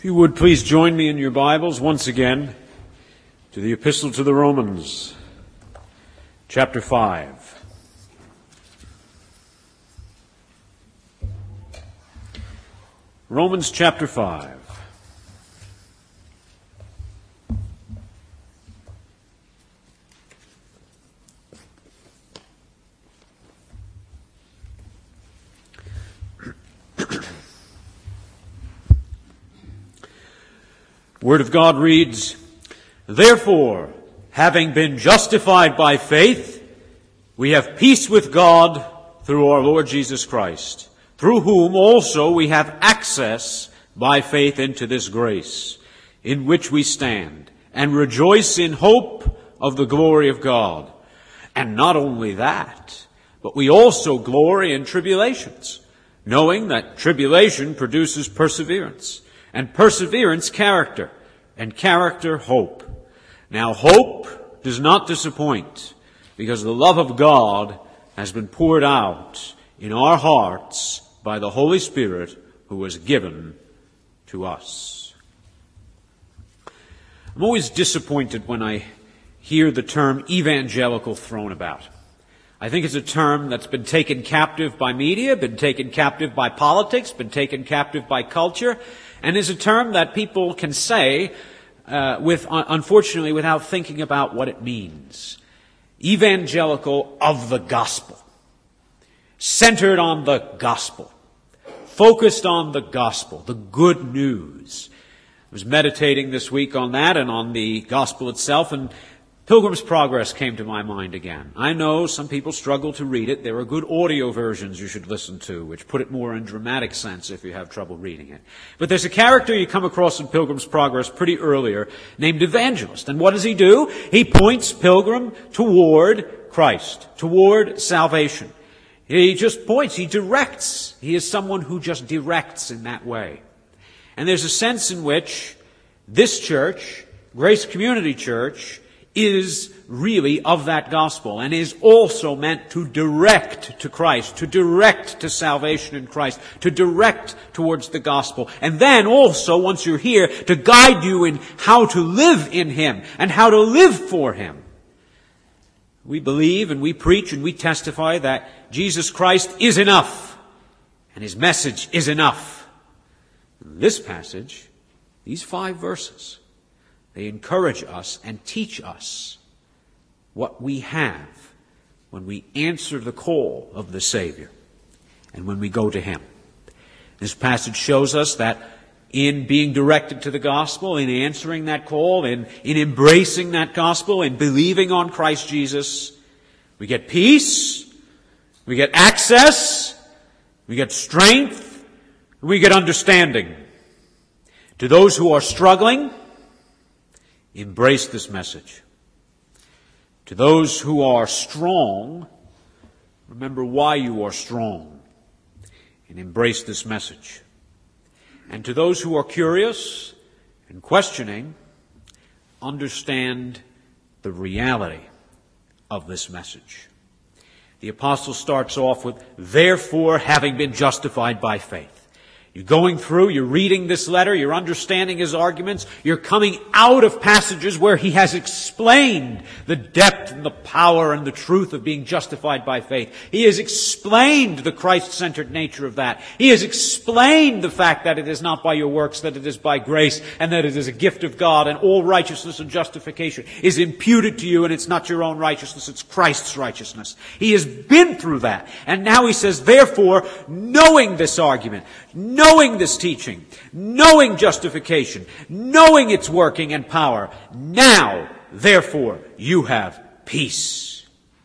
you would please join me in your Bibles once again to the Epistle to the Romans, chapter 5. Romans chapter 5. Word of God reads, "Therefore, having been justified by faith, we have peace with God through our Lord Jesus Christ, through whom also we have access by faith into this grace, in which we stand, and rejoice in hope of the glory of God. And not only that, but we also glory in tribulations, knowing that tribulation produces perseverance, and perseverance character, and character hope. Now hope does not disappoint, because the love of God has been poured out in our hearts by the Holy Spirit who was given to us." I'm always disappointed when I hear the term evangelical thrown about. I think it's a term that's been taken captive by media, been taken captive by politics, been taken captive by culture, and is a term that people can say, unfortunately, without thinking about what it means. Evangelical of the gospel. Centered on the gospel. Focused on the gospel, the good news. I was meditating this week on that and on the gospel itself, and Pilgrim's Progress came to my mind again. I know some people struggle to read it. There are good audio versions you should listen to, which put it more in dramatic sense if you have trouble reading it. But there's a character you come across in Pilgrim's Progress pretty earlier named Evangelist. And what does he do? He points Pilgrim toward Christ, toward salvation. He just points, he directs. He is someone who just directs in that way. And there's a sense in which this church, Grace Community Church, is really of that gospel and is also meant to direct to Christ, to direct to salvation in Christ, to direct towards the gospel. And then also, once you're here, to guide you in how to live in Him and how to live for Him. We believe and we preach and we testify that Jesus Christ is enough and His message is enough. In this passage, these 5 verses, they encourage us and teach us what we have when we answer the call of the Savior and when we go to Him. This passage shows us that in being directed to the gospel, in answering that call, in embracing that gospel, in believing on Christ Jesus, we get peace, we get access, we get strength, we get understanding. To those who are struggling, embrace this message. To those who are strong, remember why you are strong and embrace this message. And to those who are curious and questioning, understand the reality of this message. The apostle starts off with, "Therefore, having been justified by faith." You're going through, you're reading this letter, you're understanding his arguments, you're coming out of passages where he has explained the depth and the power and the truth of being justified by faith. He has explained the Christ-centered nature of that. He has explained the fact that it is not by your works, that it is by grace, and that it is a gift of God, and all righteousness and justification is imputed to you, and it's not your own righteousness, it's Christ's righteousness. He has been through that. And now he says, therefore, knowing this argument, knowing this teaching, knowing justification, knowing its working and power, now, therefore, you have peace.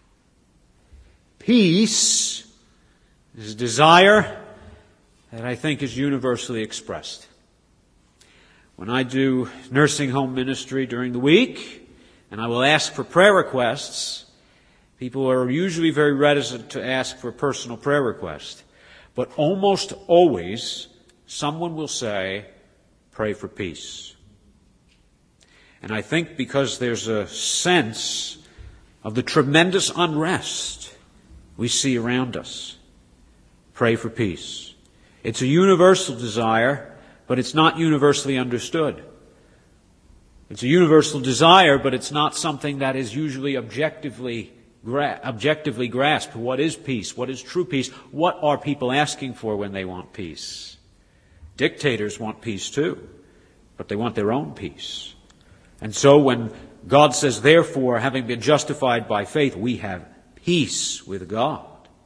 Peace is a desire that I think is universally expressed. When I do nursing home ministry during the week, and I will ask for prayer requests, people are usually very reticent to ask for a personal prayer request. But almost always, someone will say, pray for peace. And I think because there's a sense of the tremendous unrest we see around us, pray for peace. It's a universal desire but it's not universally understood. It's a universal desire, but it's not something that is usually objectively grasped. What is peace? What is true peace? What are people asking for when they want peace? Dictators want peace too, but they want their own peace. And so when God says, therefore, having been justified by faith, we have peace with God,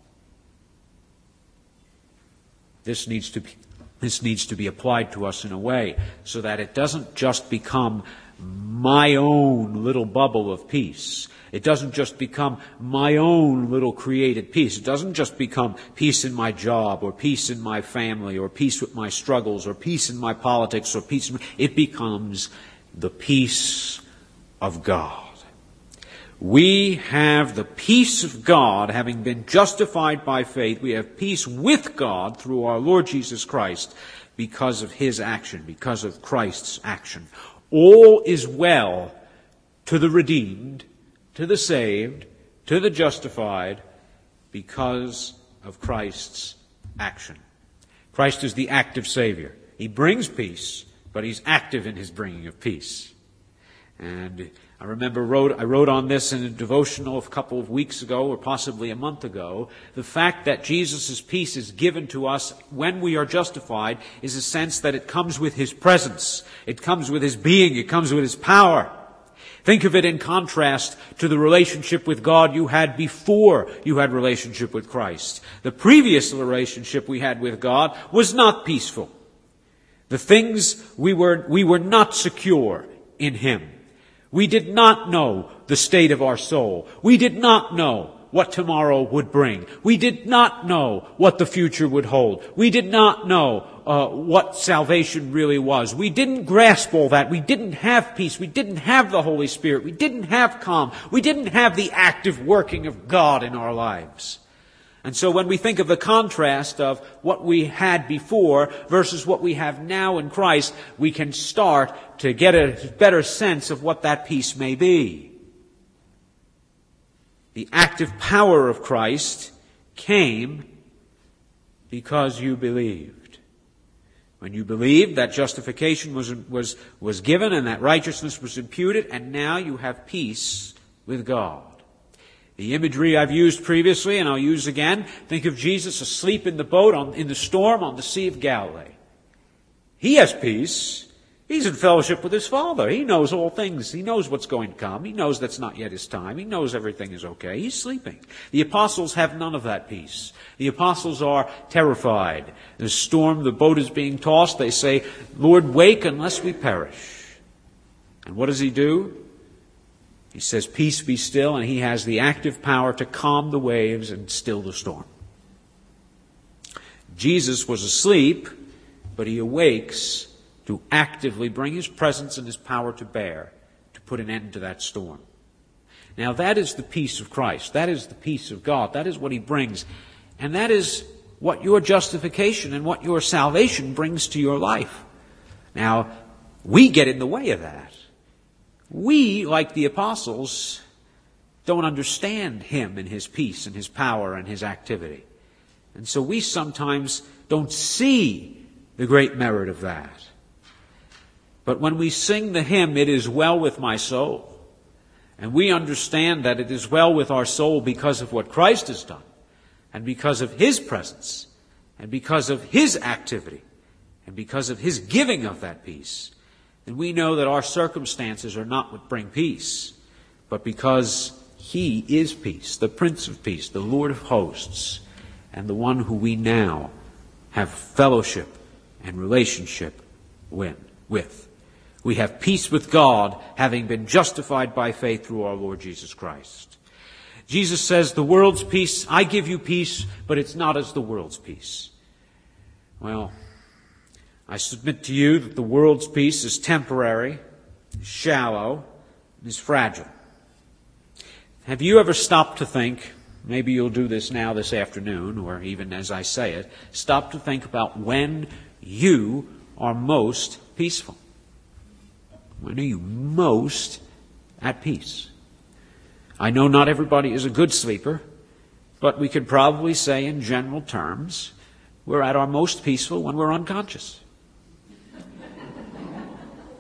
this needs to be applied to us in a way so that it doesn't just become my own little bubble of peace. It doesn't just become my own little created peace. It doesn't just become peace in my job or peace in my family or peace with my struggles or peace in my politics or peace. It becomes the peace of God. We have the peace of God, having been justified by faith. We have peace with God through our Lord Jesus Christ because of His action, because of Christ's action. All is well to the redeemed, to the saved, to the justified, because of Christ's action. Christ is the active Savior. He brings peace, but He's active in His bringing of peace. And I remember I wrote on this in a devotional a couple of weeks ago, or possibly a month ago. The fact that Jesus' peace is given to us when we are justified is a sense that it comes with His presence. It comes with His being. It comes with His power. Think of it in contrast to the relationship with God you had before you had relationship with Christ. The previous relationship we had with God was not peaceful. The things we were not secure in Him. We did not know the state of our soul. We did not know what tomorrow would bring. We did not know what the future would hold. We did not know what salvation really was. We didn't grasp all that. We didn't have peace. We didn't have the Holy Spirit. We didn't have calm. We didn't have the active working of God in our lives. And so when we think of the contrast of what we had before versus what we have now in Christ, we can start to get a better sense of what that peace may be. The active power of Christ came because you believed. When you believed, that justification was given and that righteousness was imputed, and now you have peace with God. The imagery I've used previously, and I'll use again, think of Jesus asleep in the boat in the storm on the Sea of Galilee. He has peace. He's in fellowship with His Father. He knows all things. He knows what's going to come. He knows that's not yet His time. He knows everything is okay. He's sleeping. The apostles have none of that peace. The apostles are terrified. The storm, the boat is being tossed. They say, Lord, wake unless we perish. And what does He do? He says, peace be still, and He has the active power to calm the waves and still the storm. Jesus was asleep, but He awakes to actively bring His presence and His power to bear to put an end to that storm. Now that is the peace of Christ. That is the peace of God. That is what He brings. And that is what your justification and what your salvation brings to your life. Now, we get in the way of that. We, like the apostles, don't understand Him and His peace and His power and His activity. And so we sometimes don't see the great merit of that. But when we sing the hymn, "It is well with my soul," and we understand that it is well with our soul because of what Christ has done, and because of His presence, and because of His activity, and because of His giving of that peace, then we know that our circumstances are not what bring peace, but because He is peace, the Prince of Peace, the Lord of hosts, and the one who we now have fellowship and relationship with. We have peace with God, having been justified by faith through our Lord Jesus Christ. Jesus says, the world's peace, I give you peace, but it's not as the world's peace. Well, I submit to you that the world's peace is temporary, shallow, and is fragile. Have you ever stopped to think, maybe you'll do this now this afternoon, or even as I say it, stop to think about when you are most peaceful? When are you most at peace? I know not everybody is a good sleeper, but we could probably say in general terms, we're at our most peaceful when we're unconscious.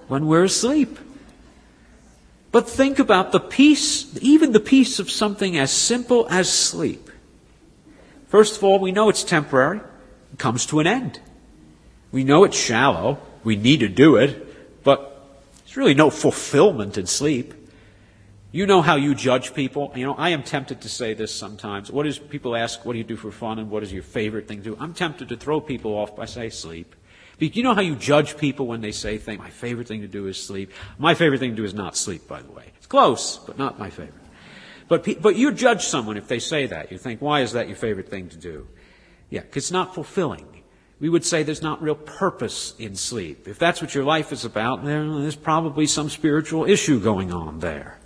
when we're asleep. But think about the peace, even the peace of something as simple as sleep. First of all, we know it's temporary. It comes to an end. We know it's shallow. We need to do it. But there's really no fulfillment in sleep. You know how you judge people. I am tempted to say this sometimes. People ask, what do you do for fun and what is your favorite thing to do? I'm tempted to throw people off by saying sleep. You know how you judge people when they say things, my favorite thing to do is sleep. My favorite thing to do is not sleep, by the way. It's close, but not my favorite. But you judge someone if they say that. You think, why is that your favorite thing to do? Yeah, because it's not fulfilling. We would say there's not real purpose in sleep. If that's what your life is about, there's probably some spiritual issue going on there.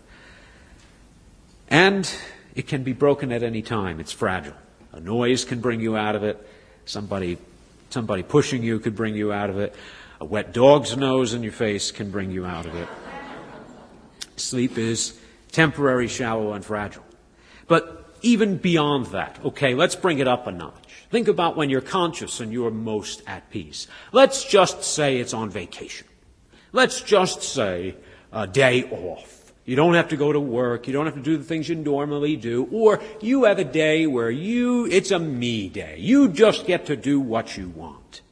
And it can be broken at any time. It's fragile. A noise can bring you out of it. Somebody pushing you could bring you out of it. A wet dog's nose in your face can bring you out of it. Sleep is temporary, shallow, and fragile. But even beyond that, okay, let's bring it up a notch. Think about when you're conscious and you're most at peace. Let's just say it's on vacation. Let's just say a day off. You don't have to go to work. You don't have to do the things you normally do. Or you have a day where it's a me day. You just get to do what you want.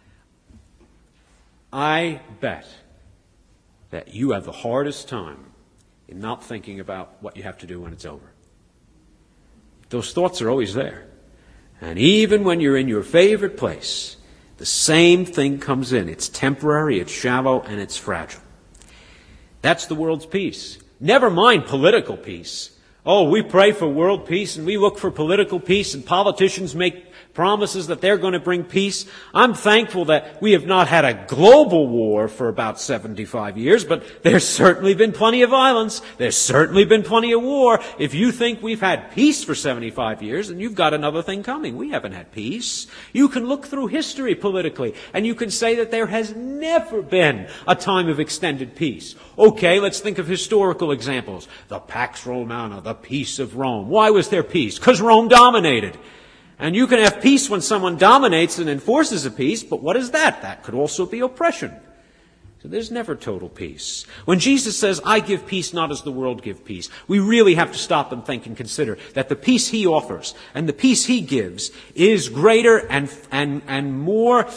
I bet that you have the hardest time in not thinking about what you have to do when it's over. Those thoughts are always there. And even when you're in your favorite place, the same thing comes in. It's temporary, it's shallow, and it's fragile. That's the world's peace. Never mind political peace. Oh, we pray for world peace and we look for political peace and politicians make promises that they're going to bring peace. I'm thankful that we have not had a global war for about 75 years, but there's certainly been plenty of violence. There's certainly been plenty of war. If you think we've had peace for 75 years, then you've got another thing coming. We haven't had peace. You can look through history politically, and you can say that there has never been a time of extended peace. Okay, let's think of historical examples. The Pax Romana, the peace of Rome. Why was there peace? Because Rome dominated. And you can have peace when someone dominates and enforces a peace, but what is that? That could also be oppression. So there's never total peace. When Jesus says, I give peace not as the world give peace, we really have to stop and think and consider that the peace he offers and the peace he gives is greater and more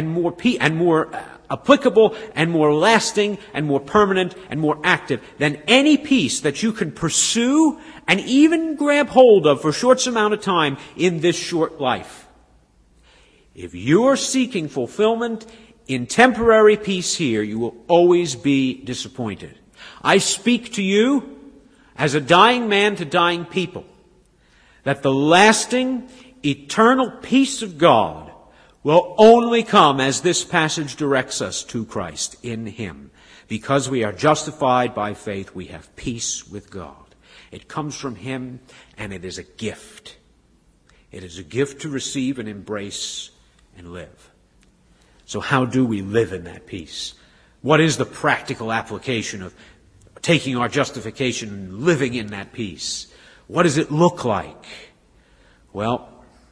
applicable and more lasting and more permanent and more active than any peace that you can pursue and even grab hold of for a short amount of time in this short life. If you're seeking fulfillment in temporary peace here, you will always be disappointed. I speak to you as a dying man to dying people, that the lasting, eternal peace of God will only come as this passage directs us to Christ in Him. Because we are justified by faith, we have peace with God. It comes from Him, and it is a gift. It is a gift to receive and embrace and live. So how do we live in that peace? What is the practical application of taking our justification and living in that peace? What does it look like? Well,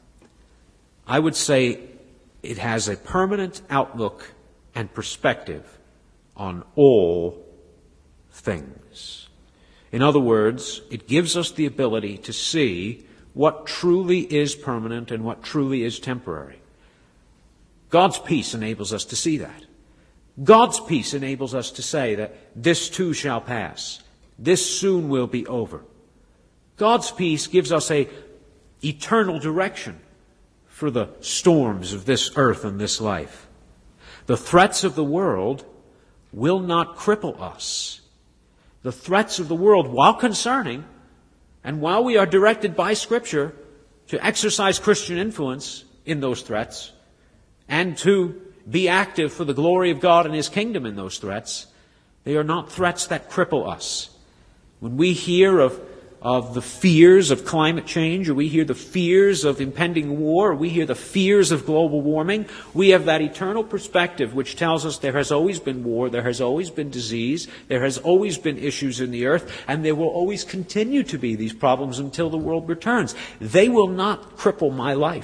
I would say it has a permanent outlook and perspective on all things. In other words, it gives us the ability to see what truly is permanent and what truly is temporary. God's peace enables us to see that. God's peace enables us to say that this too shall pass. This soon will be over. God's peace gives us an eternal direction for the storms of this earth and this life. The threats of the world will not cripple us. The threats of the world, while concerning, and while we are directed by Scripture to exercise Christian influence in those threats, and to be active for the glory of God and His kingdom in those threats, they are not threats that cripple us. When we hear of the fears of climate change, or we hear the fears of impending war, or we hear the fears of global warming, we have that eternal perspective which tells us there has always been war, there has always been disease, there has always been issues in the earth, and there will always continue to be these problems until the world returns. They will not cripple my life.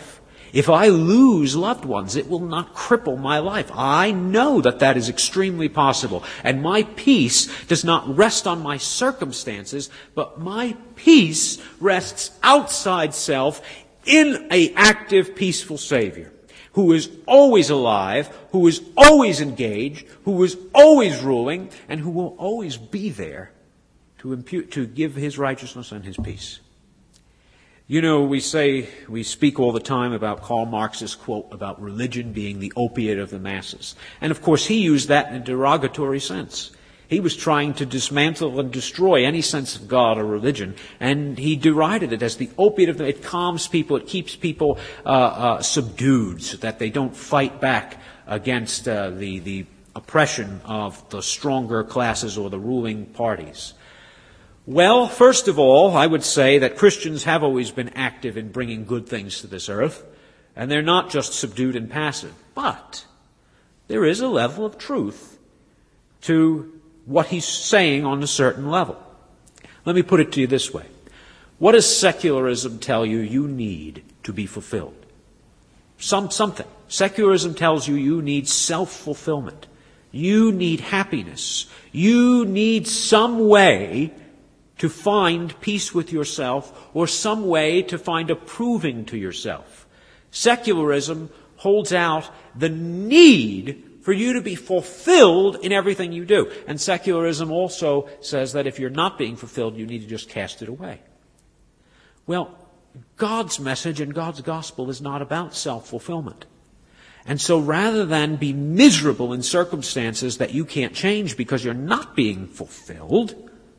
If I lose loved ones, it will not cripple my life. I know that that is extremely possible. And my peace does not rest on my circumstances, but my peace rests outside self in an active, peaceful Savior who is always alive, who is always engaged, who is always ruling, and who will always be there to give his righteousness and his peace. You know, we speak all the time about Karl Marx's quote about religion being the opiate of the masses. And of course he used that in a derogatory sense. He was trying to dismantle and destroy any sense of God or religion, and he derided it as the opiate of the, it calms people, it keeps people subdued so that they don't fight back against the oppression of the stronger classes or the ruling parties. Well, first of all, I would say that Christians have always been active in bringing good things to this earth, and they're not just subdued and passive. But there is a level of truth to what he's saying on a certain level. Let me put it to you this way. What does secularism tell you you need to be fulfilled? Something. Secularism tells you you need self-fulfillment. You need happiness. You need some way to find peace with yourself, or some way to find approving to yourself. Secularism holds out the need for you to be fulfilled in everything you do. And secularism also says that if you're not being fulfilled, you need to just cast it away. Well, God's message and God's gospel is not about self-fulfillment. And so rather than be miserable in circumstances that you can't change because you're not being fulfilled,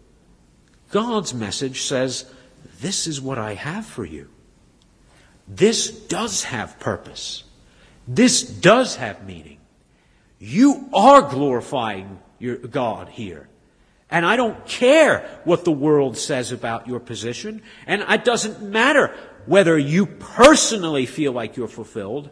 God's message says, this is what I have for you. This does have purpose. This does have meaning. You are glorifying your God here. And I don't care what the world says about your position. And it doesn't matter whether you personally feel like you're fulfilled.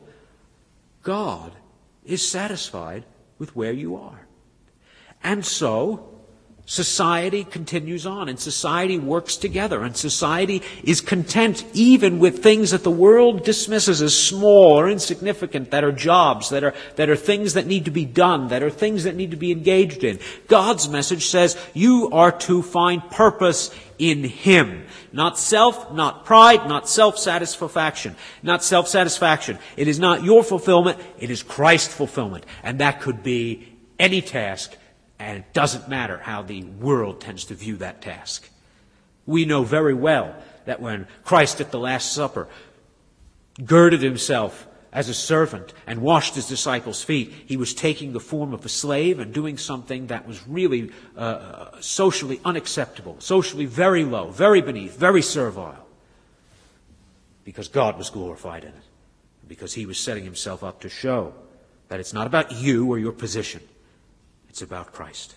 God is satisfied with where you are. And so society continues on, and society works together, and society is content even with things that the world dismisses as small or insignificant, that are jobs, that are things that need to be done, that are things that need to be engaged in. God's message says you are to find purpose in Him. Not self, not pride, not self-satisfaction. Not self-satisfaction. It is not your fulfillment, it is Christ's fulfillment. And that could be any task. And it doesn't matter how the world tends to view that task. We know very well that when Christ at the Last Supper girded himself as a servant and washed his disciples' feet, he was taking the form of a slave and doing something that was really socially unacceptable, socially very low, very beneath, very servile. Because God was glorified in it. Because he was setting himself up to show that it's not about you or your position. It's about Christ.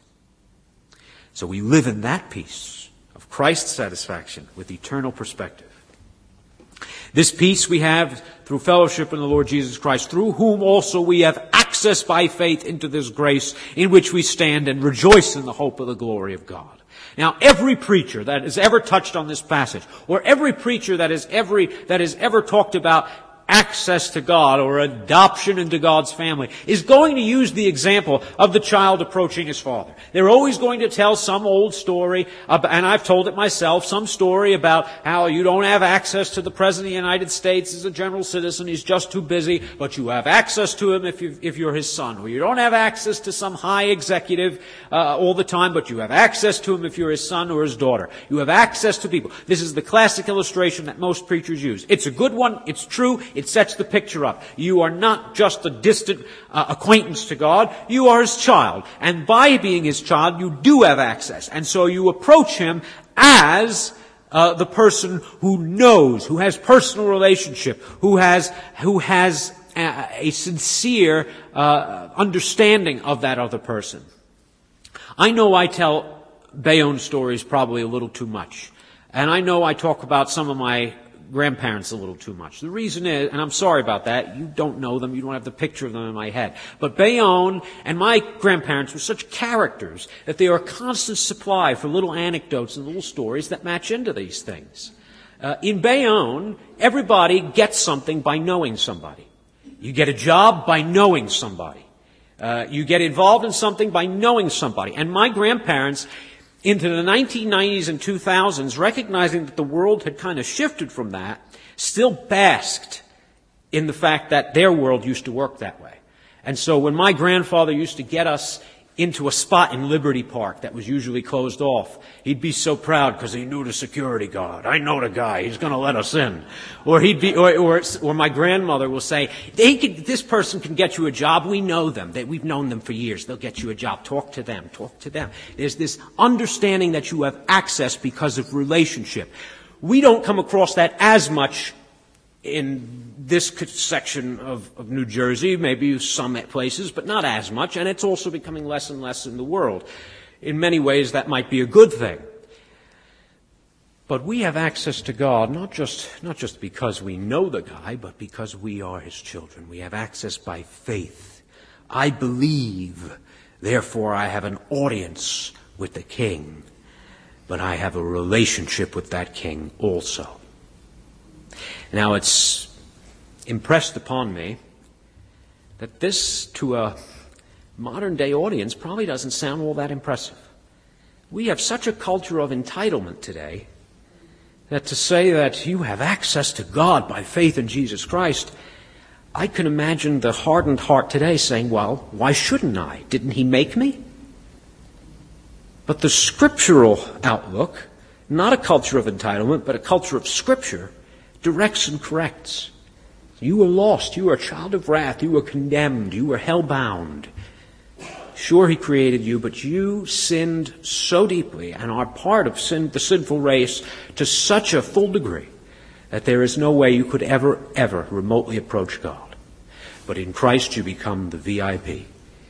So we live in that peace of Christ's satisfaction with eternal perspective. This peace we have through fellowship in the Lord Jesus Christ, through whom also we have access by faith into this grace in which we stand and rejoice in the hope of the glory of God. Now, every preacher that has ever touched on this passage, or every preacher that has ever talked about access to God or adoption into God's family is going to use the example of the child approaching his father. They're always going to tell some old story, and I've told it myself, some story about how you don't have access to the President of the United States as a general citizen. He's just too busy, but you have access to him if you're his son. Or you don't have access to some high executive all the time, but you have access to him if you're his son or his daughter. You have access to people. This is the classic illustration that most preachers use. It's a good one. It's true. It sets the picture up. You are not just a distant acquaintance to God. You are His child. And by being His child, you do have access. And so you approach Him as the person who knows, who has personal relationship, who has a sincere understanding of that other person. I know I tell Bayonne stories probably a little too much. And I know I talk about some of my grandparents a little too much. The reason is, and I'm sorry about that, you don't know them, you don't have the picture of them in my head. But Bayonne and my grandparents were such characters that they are a constant supply for little anecdotes and little stories that match into these things. In Bayonne, everybody gets something by knowing somebody. You get a job by knowing somebody. You get involved in something by knowing somebody. And my grandparents, into the 1990s and 2000s, recognizing that the world had kind of shifted from that, still basked in the fact that their world used to work that way. And so when my grandfather used to get us into a spot in Liberty Park that was usually closed off, he'd be so proud because he knew the security guard. I know the guy. He's going to let us in. Or he'd be, or my grandmother will say, this person can get you a job. We know them. We've known them for years. They'll get you a job. Talk to them. Talk to them. There's this understanding that you have access because of relationship. We don't come across that as much in this section of New Jersey, maybe some places, but not as much, and it's also becoming less and less in the world. In many ways, that might be a good thing. But we have access to God, not just because we know the guy, but because we are his children. We have access by faith. I believe, therefore I have an audience with the king, but I have a relationship with that king also. Now, it's impressed upon me that this, to a modern-day audience, probably doesn't sound all that impressive. We have such a culture of entitlement today that to say that you have access to God by faith in Jesus Christ, I can imagine the hardened heart today saying, well, why shouldn't I? Didn't he make me? But the scriptural outlook, not a culture of entitlement, but a culture of Scripture, directs and corrects. You were lost. You were a child of wrath. You were condemned. You were hell-bound. Sure, he created you, but you sinned so deeply and are part of the sinful race to such a full degree that there is no way you could ever remotely approach God. But in Christ you become the VIP.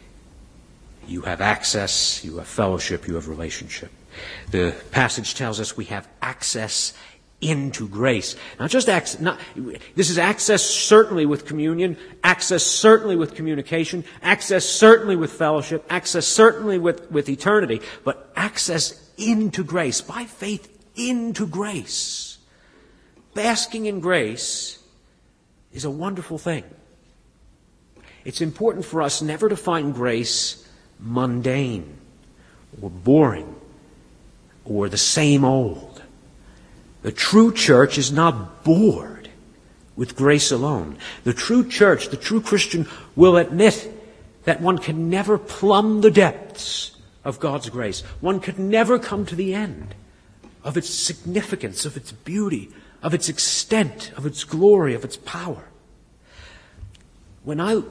You have access, you have fellowship, you have relationship. The passage tells us we have access into grace. Not just access, this is access certainly with communion, access certainly with communication, access certainly with fellowship, access certainly with eternity, but access into grace, by faith into grace. Basking in grace is a wonderful thing. It's important for us never to find grace mundane or boring or the same old. The true church is not bored with grace alone. The true church, the true Christian, will admit that one can never plumb the depths of God's grace. One can never come to the end of its significance, of its beauty, of its extent, of its glory, of its power. I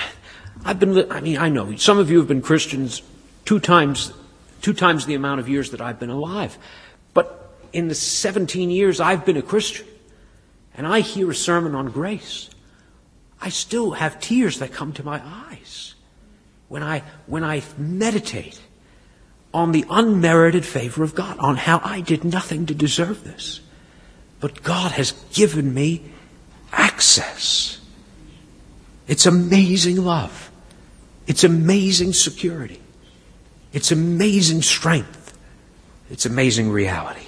know some of you have been Christians two times the amount of years that I've been alive. But in the 17 years I've been a Christian, and I hear a sermon on grace, I still have tears that come to my eyes when I meditate on the unmerited favor of God, on how I did nothing to deserve this. But God has given me access. It's amazing love. It's amazing security. It's amazing strength. It's amazing reality.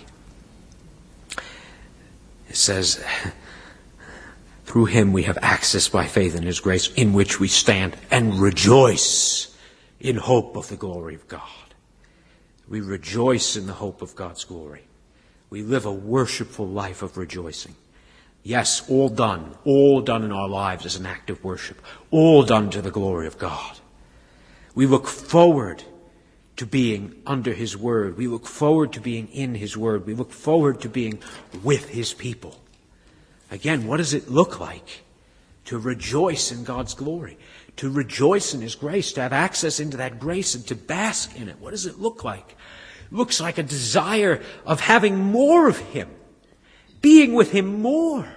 It says, through him we have access by faith in his grace, in which we stand and rejoice in hope of the glory of God. We rejoice in the hope of God's glory. We live a worshipful life of rejoicing. Yes, all done in our lives as an act of worship, all done to the glory of God. We look forward to being under his word. We look forward to being in his word. We look forward to being with his people. Again, what does it look like to rejoice in God's glory, to rejoice in his grace, to have access into that grace and to bask in it? What does it look like? It looks like a desire of having more of him, being with him more,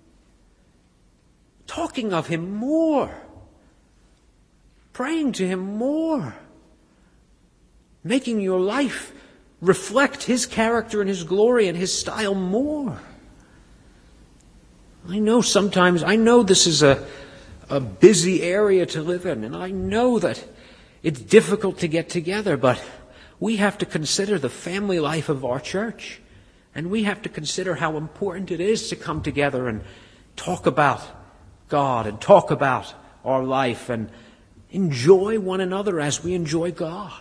talking of him more, praying to him more, making your life reflect his character and his glory and his style more. I know this is a busy area to live in, and I know that it's difficult to get together, but we have to consider the family life of our church And we have to consider how important it is to come together and talk about God and talk about our life and enjoy one another as we enjoy God.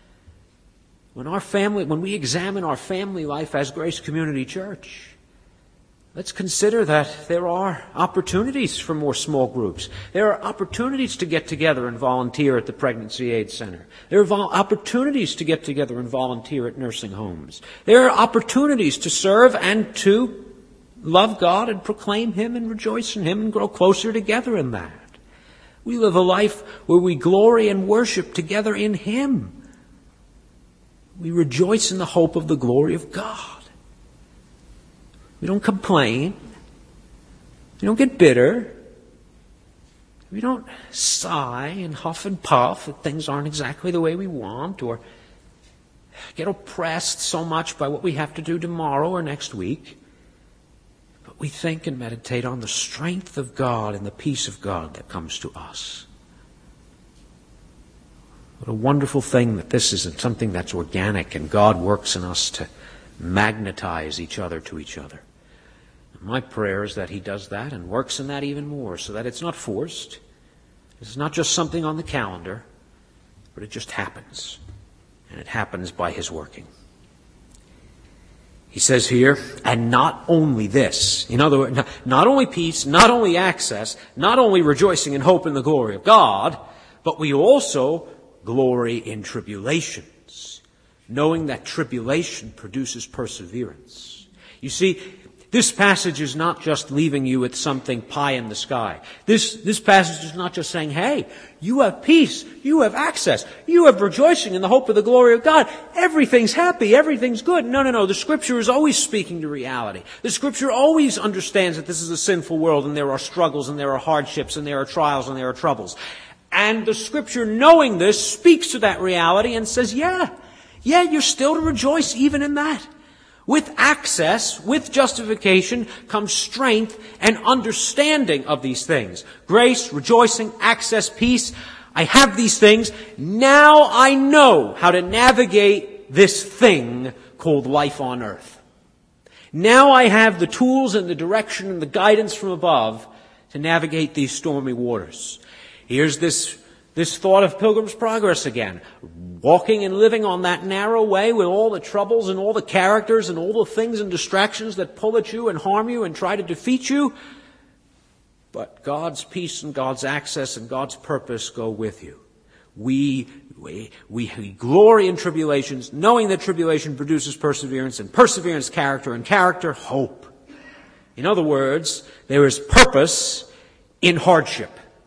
When we examine our family life as Grace Community Church, let's consider that there are opportunities for more small groups. There are opportunities to get together and volunteer at the Pregnancy Aid Center. There are opportunities to get together and volunteer at nursing homes. There are opportunities to serve and to love God and proclaim Him and rejoice in Him and grow closer together in that. We live a life where we glory and worship together in Him. We rejoice in the hope of the glory of God. We don't complain. We don't get bitter. We don't sigh and huff and puff that things aren't exactly the way we want, or get oppressed so much by what we have to do tomorrow or next week. But we think and meditate on the strength of God and the peace of God that comes to us. What a wonderful thing that this isn't something that's organic and God works in us to magnetize each other to each other. And my prayer is that He does that and works in that even more, so that it's not forced. It's not just something on the calendar, but it just happens. And it happens by His working. He says here, and not only this. In other words, not only peace, not only access, not only rejoicing in hope in the glory of God, but we also glory in tribulations, knowing that tribulation produces perseverance. You see, this passage is not just leaving you with something pie in the sky. This passage is not just saying, hey, you have peace, you have access, you have rejoicing in the hope of the glory of God. Everything's happy, everything's good. No. The Scripture is always speaking to reality. The Scripture always understands that this is a sinful world and there are struggles and there are hardships and there are trials and there are troubles. And the Scripture, knowing this, speaks to that reality and says, yeah, you're still to rejoice even in that. With access, with justification, comes strength and understanding of these things. Grace, rejoicing, access, peace. I have these things. Now I know how to navigate this thing called life on earth. Now I have the tools and the direction and the guidance from above to navigate these stormy waters. Here's this thought of Pilgrim's Progress again. Walking and living on that narrow way with all the troubles and all the characters and all the things and distractions that pull at you and harm you and try to defeat you. But God's peace and God's access and God's purpose go with you. We glory in tribulations, knowing that tribulation produces perseverance, and perseverance character, and character hope. In other words, there is purpose in hardship.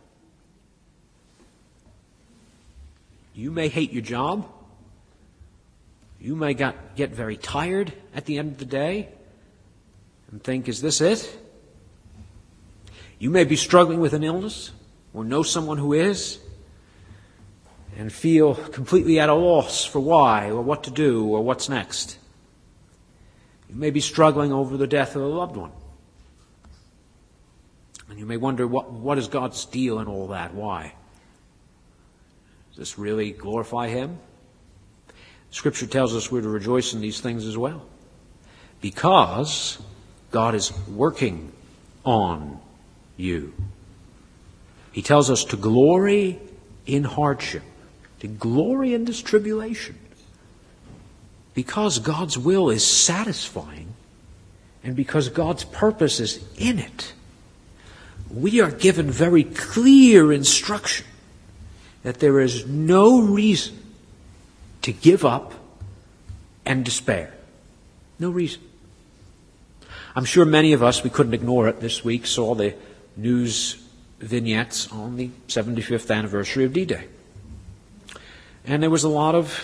You may hate your job. You may get very tired at the end of the day and think, is this it? You may be struggling with an illness or know someone who is and feel completely at a loss for why or what to do or what's next. You may be struggling over the death of a loved one. And you may wonder, what is God's deal in all that? Why? Does this really glorify Him? Scripture tells us we're to rejoice in these things as well, because God is working on you. He tells us to glory in hardship, to glory in this tribulation, because God's will is satisfying and because God's purpose is in it. We are given very clear instruction that there is no reason to give up and despair. No reason. I'm sure many of us, we couldn't ignore it this week, saw the news vignettes on the 75th anniversary of D-Day. And there was a lot of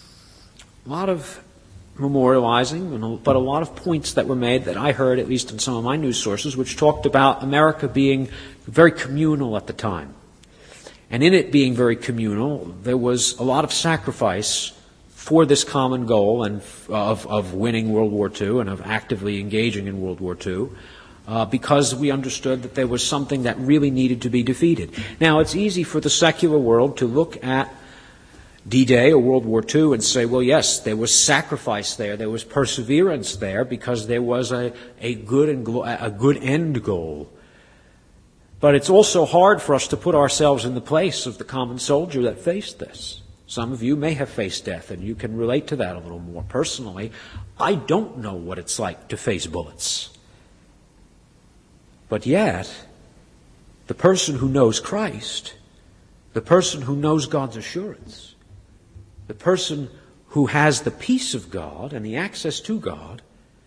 memorializing, but a lot of points that were made that I heard, at least in some of my news sources, which talked about America being very communal at the time. And in it being very communal, there was a lot of sacrifice for this common goal and of winning World War II and of actively engaging in World War II, because we understood that there was something that really needed to be defeated. Now, it's easy for the secular world to look at D-Day or World War II and say, well, yes, there was sacrifice there was perseverance there because there was a good end goal. But it's also hard for us to put ourselves in the place of the common soldier that faced this. Some of you may have faced death, and you can relate to that a little more. Personally, I don't know what it's like to face bullets. But yet, the person who knows Christ, the person who knows God's assurance, the person who has the peace of God and the access to God,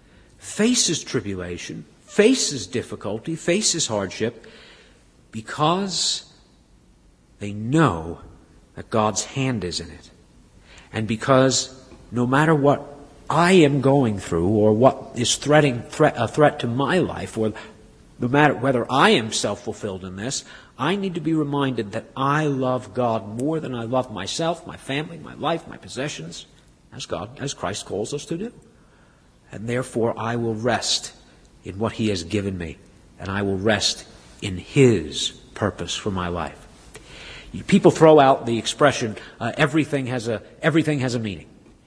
faces tribulation, faces difficulty, faces hardship, because they know that God's hand is in it. And because no matter what I am going through or what is a threat to my life, or no matter whether I am self-fulfilled in this, I need to be reminded that I love God more than I love myself, my family, my life, my possessions, as Christ calls us to do. And therefore I will rest in what He has given me, and I will rest in His purpose for my life. People throw out the expression, everything has a meaning.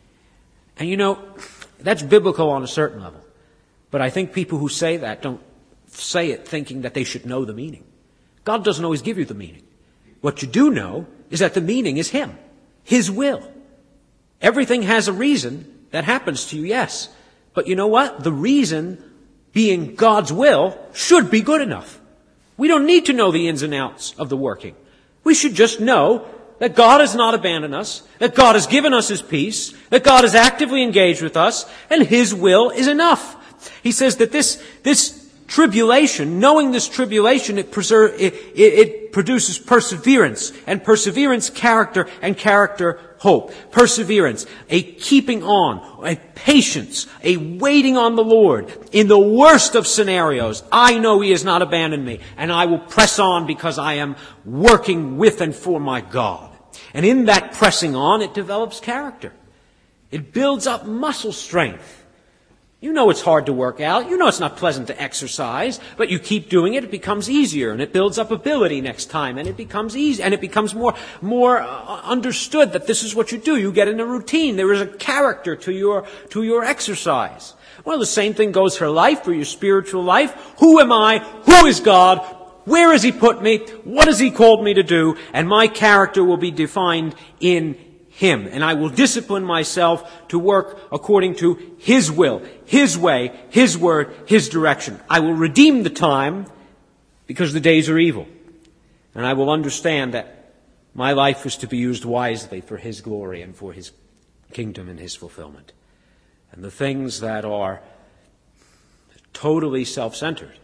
And you know, that's biblical on a certain level. But I think people who say that don't say it thinking that they should know the meaning. God doesn't always give you the meaning. What you do know is that the meaning is Him, His will. Everything has a reason that happens to you, yes. But you know what? The reason, being God's will, should be good enough. We don't need to know the ins and outs of the working. We should just know that God has not abandoned us, that God has given us His peace, that God is actively engaged with us, and His will is enough. He says that this tribulation, knowing this tribulation, it produces perseverance, and perseverance, character, and character, hope. Perseverance, a keeping on, a patience, a waiting on the Lord. In the worst of scenarios, I know He has not abandoned me, and I will press on because I am working with and for my God. And in that pressing on, it develops character. It builds up muscle strength. You know it's hard to work out. You know it's not pleasant to exercise, but you keep doing it, it becomes easier, and it builds up ability next time, and it becomes easy, and it becomes more understood that this is what you do. You get in a routine. There is a character to your exercise. Well, the same thing goes for life, for your spiritual life. Who am I? Who is God? Where has He put me? What has He called me to do? And my character will be defined in Him, and I will discipline myself to work according to His will, His way, His word, His direction. I will redeem the time because the days are evil. And I will understand that my life is to be used wisely for His glory and for His kingdom and His fulfillment. And the things that are totally self-centered,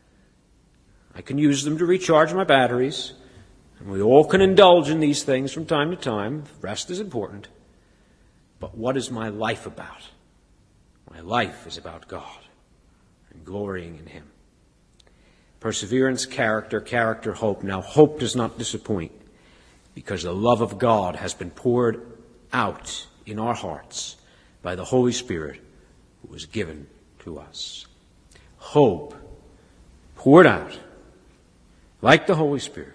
I can use them to recharge my batteries. And we all can indulge in these things from time to time. Rest is important. But what is my life about? My life is about God and glorying in Him. Perseverance, character, hope. Now, hope does not disappoint because the love of God has been poured out in our hearts by the Holy Spirit who was given to us. Hope poured out like the Holy Spirit.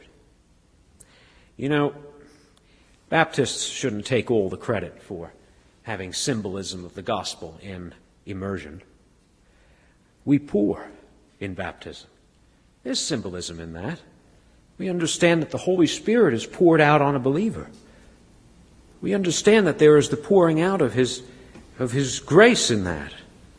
You know, Baptists shouldn't take all the credit for having symbolism of the gospel in immersion. We pour in baptism. There's symbolism in that. We understand that the Holy Spirit is poured out on a believer. We understand that there is the pouring out of His grace in that.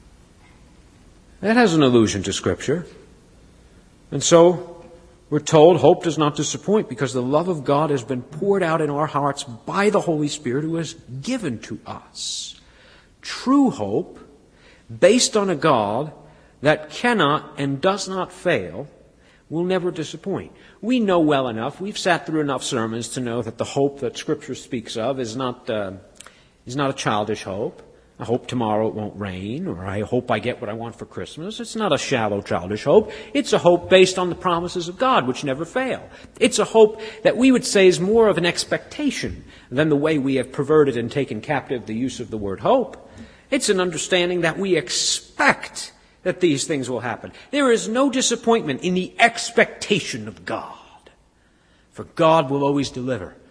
That has an allusion to Scripture. And so, we're told hope does not disappoint because the love of God has been poured out in our hearts by the Holy Spirit who has given to us. True hope, based on a God that cannot and does not fail, will never disappoint. We know well enough, we've sat through enough sermons to know that the hope that Scripture speaks of is not a childish hope. I hope tomorrow it won't rain, or I hope I get what I want for Christmas. It's not a shallow, childish hope. It's a hope based on the promises of God, which never fail. It's a hope that we would say is more of an expectation than the way we have perverted and taken captive the use of the word hope. It's an understanding that we expect that these things will happen. There is no disappointment in the expectation of God. For God will always deliver.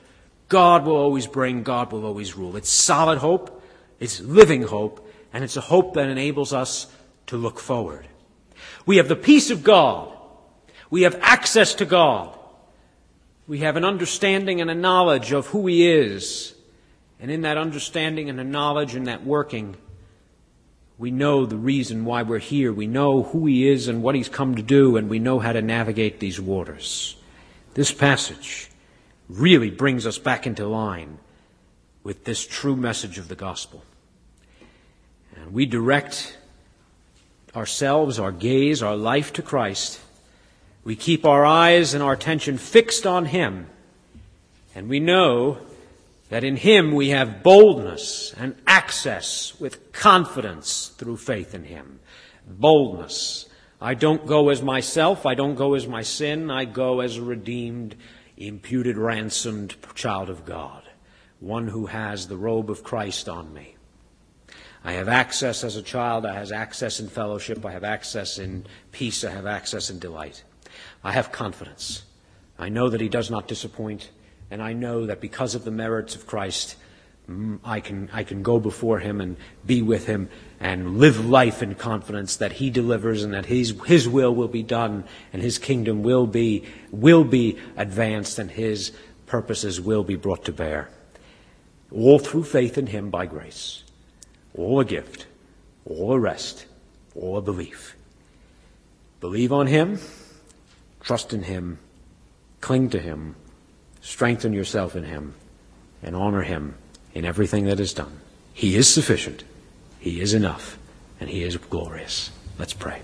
God will always bring, God will always rule. It's solid hope, it's living hope, and it's a hope that enables us to look forward. We have the peace of God. We have access to God. We have an understanding and a knowledge of who He is. And in that understanding and the knowledge and that working, we know the reason why we're here. We know who He is and what He's come to do, and we know how to navigate these waters. This passage really brings us back into line with this true message of the gospel. And we direct ourselves, our gaze, our life to Christ. We keep our eyes and our attention fixed on Him. And we know that in Him we have boldness and access with confidence through faith in Him. Boldness. I don't go as myself. I don't go as my sin. I go as a redeemed, imputed, ransomed child of God. One who has the robe of Christ on me. I have access as a child. I have access in fellowship. I have access in peace. I have access in delight. I have confidence. I know that He does not disappoint. And I know that because of the merits of Christ, I can go before Him and be with Him and live life in confidence that He delivers and that His will be done and His kingdom will be advanced and His purposes will be brought to bear. All through faith in Him by grace. All a gift. All a rest. All a belief. Believe on Him. Trust in Him. Cling to Him. Strengthen yourself in Him. And honor Him in everything that is done. He is sufficient. He is enough. And He is glorious. Let's pray.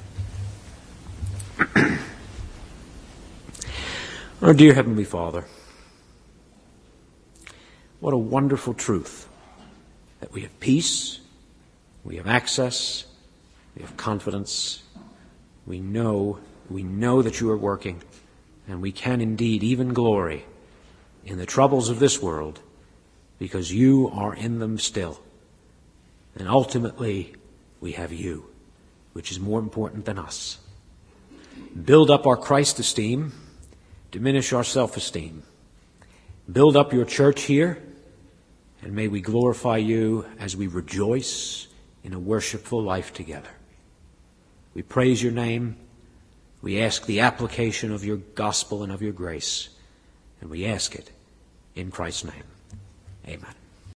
Our dear Heavenly Father, what a wonderful truth that we have peace, we have access, we have confidence. We know that You are working, and we can indeed even glory in the troubles of this world because You are in them still. And ultimately, we have You, which is more important than us. Build up our Christ esteem, diminish our self-esteem. Build up Your church here, and may we glorify You as we rejoice in a worshipful life together. We praise Your name. We ask the application of Your gospel and of Your grace, and we ask it in Christ's name. Amen.